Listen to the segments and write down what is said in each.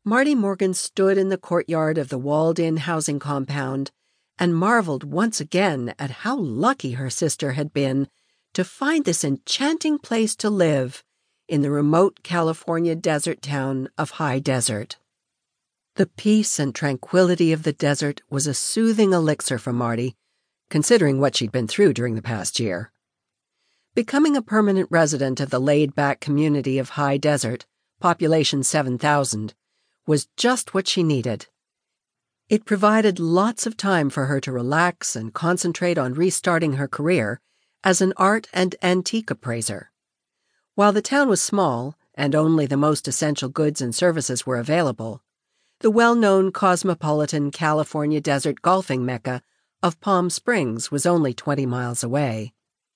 Marty Morgan stood in the courtyard of the walled-in housing compound and marveled once again at how lucky her sister had been to find this enchanting place to live in the remote California desert town of High Desert. The peace and tranquility of the desert was a soothing elixir for Marty, considering what she'd been through during the past year. Becoming a permanent resident of the laid-back community of High Desert, population 7,000, was just what she needed. It provided lots of time for her to relax and concentrate on restarting her career as an art and antique appraiser. While the town was small and only the most essential goods and services were available, the well-known cosmopolitan California desert golfing mecca of Palm Springs was only 20 miles away.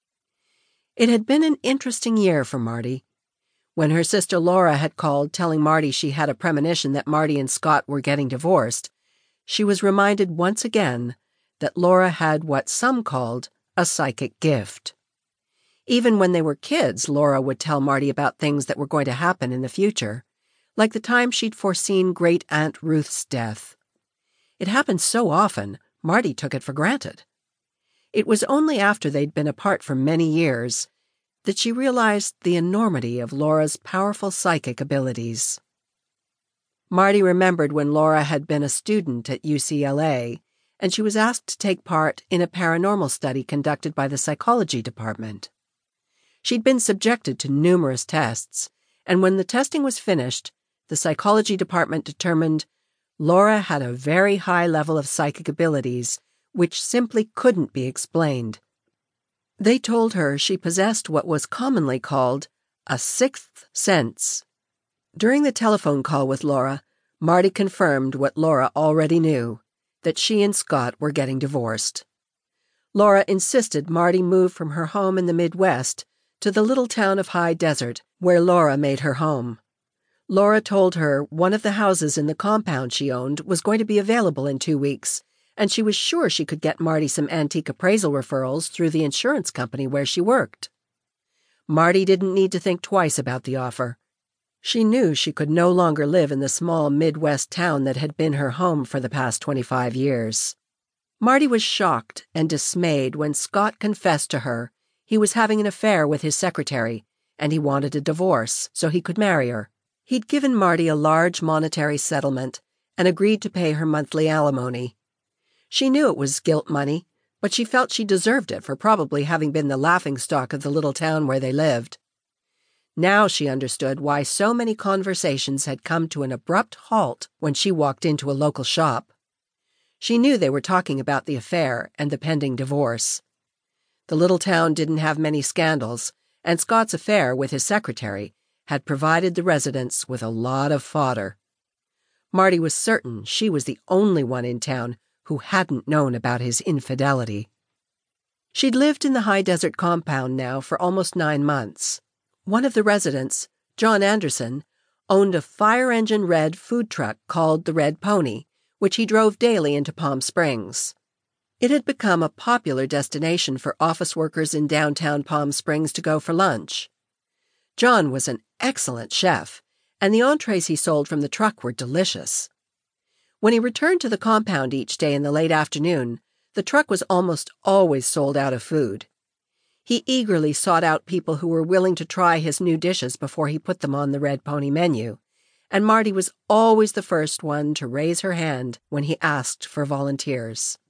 It had been an interesting year for Marty. When her sister Laura had called telling Marty she had a premonition that Marty and Scott were getting divorced, she was reminded once again that Laura had what some called a psychic gift. Even when they were kids, Laura would tell Marty about things that were going to happen in the future, like the time she'd foreseen Great Aunt Ruth's death. It happened so often, Marty took it for granted. It was only after they'd been apart for many years that she realized the enormity of Laura's powerful psychic abilities. Marty remembered when Laura had been a student at UCLA, and she was asked to take part in a paranormal study conducted by the psychology department. She'd been subjected to numerous tests, and when the testing was finished, the psychology department determined Laura had a very high level of psychic abilities which simply couldn't be explained. They told her she possessed what was commonly called a sixth sense. During the telephone call with Laura, Marty confirmed what Laura already knew, that she and Scott were getting divorced. Laura insisted Marty move from her home in the Midwest to the little town of High Desert, where Laura made her home. Laura told her one of the houses in the compound she owned was going to be available in 2 weeks, and she was sure she could get Marty some antique appraisal referrals through the insurance company where she worked. Marty didn't need to think twice about the offer. She knew she could no longer live in the small Midwest town that had been her home for the past 25 years. Marty was shocked and dismayed when Scott confessed to her he was having an affair with his secretary, and he wanted a divorce so he could marry her. He'd given Marty a large monetary settlement and agreed to pay her monthly alimony. She knew it was guilt money, but she felt she deserved it for probably having been the laughingstock of the little town where they lived. Now she understood why so many conversations had come to an abrupt halt when she walked into a local shop. She knew they were talking about the affair and the pending divorce. The little town didn't have many scandals, and Scott's affair with his secretary had provided the residents with a lot of fodder. Marty was certain she was the only one in town who hadn't known about his infidelity. She'd lived in the High Desert compound now for almost 9 months. One of the residents, John Anderson, owned a fire-engine red food truck called the Red Pony, which he drove daily into Palm Springs. It had become a popular destination for office workers in downtown Palm Springs to go for lunch. John was an excellent chef, and the entrees he sold from the truck were delicious. When he returned to the compound each day in the late afternoon, the truck was almost always sold out of food. He eagerly sought out people who were willing to try his new dishes before he put them on the Red Pony menu, and Marty was always the first one to raise her hand when he asked for volunteers.